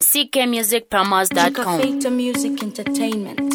ckmusicpromos.com. Factor Music Entertainment.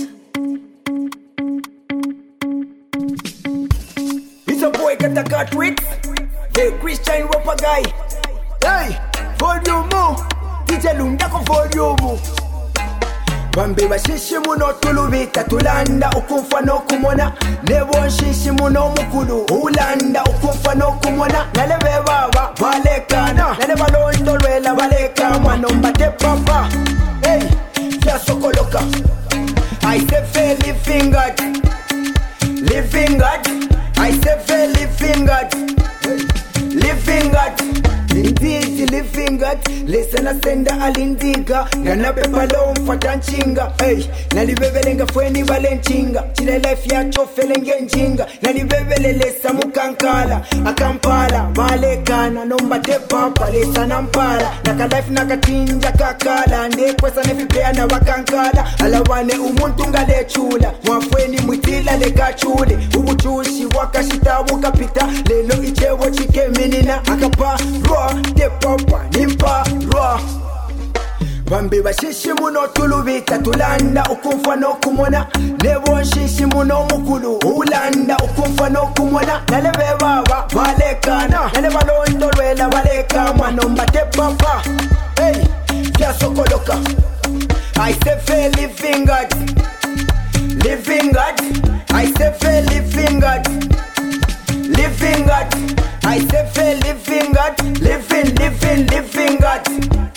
It's a boy got a cut with the Christian rapper guy. Hey, volume DJ Lundako volume. Bambi bashishi muno tulubita tulanda ukumfa no kumona nebo shishi muno mukulu ulanda ukumfa no kumona nalebe baba balekana nale balondo lwela baleka mano mbate papa. Hey, ya sokoloka I say fair living God, living God. I say fair living God, living God. Indeed, living God. Listen, I send a alindiga. Gana pepa lo mfata nchinga. Hey, nalibebelenga fweni balenchinga. Chile life ya chofelenge njinga. Nalibebele lesa mukankala. Akampala, balekana. Nomba te papa, lesa nampala. Naka life nakatinja kakala. Nde kwesa nefipea na wakankala. Alawane umuntu ngale chula. Mwafweni mwitila leka chule. Ubuchushi wakashita wukapita. Lelo ichewo chike minina. Akapa roa. De papa nimpa roa. Bambi bashishi muno tulubita tulanda ukumfa no kumona nebo shishi muno mukulu ulanda ukumfa no kumona nalebe baba balekana nale balondo lwela baleka mano mbate papa. Hey, ya sokoloka I say fair living God, living God. I say fair living God, living God. I say fair living God, living God.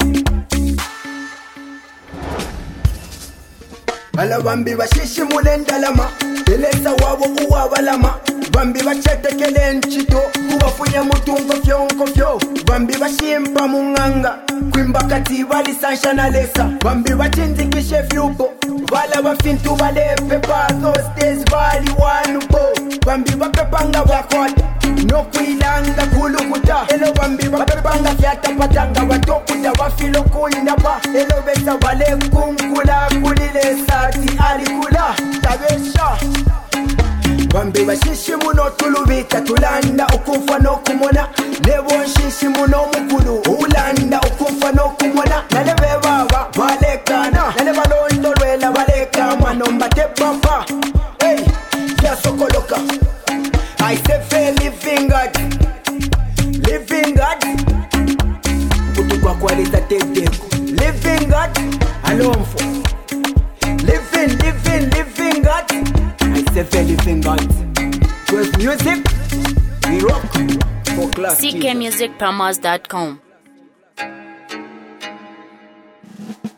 Ala bambi bashishi mulendalama, elesa wabo uwabalama. Bambi bachetekele nchito, kubafunya mutungo fyo. Bambi bashimpa munganga, kwimba kati bali sansha na lesa. Bambi bachinzikishe fyupo, bala bafintu bale pepa. Those days bali wanupo. Bambi bapepanga bakwata, no kuilanga kulukuta. Elo bambi bapepanga fiata patanga watokuta wafilo kuinapa. Elo besa bale kumkula kulile sati alikula tabesha. Bambi bashishi muno tulubita tulanda ukumfa no kumona nebo shishi muno mukulu ulanda ukumfa no kumona nalebe baba balekana nale balondo lwela baleka mano mbate papa. Hey, ya sokoloka I say fair living God, living God. Kutu kwa kwalita tedeko living God alomfo living God. I say fair living God. With music we rock for class. ckmusicpromos.com.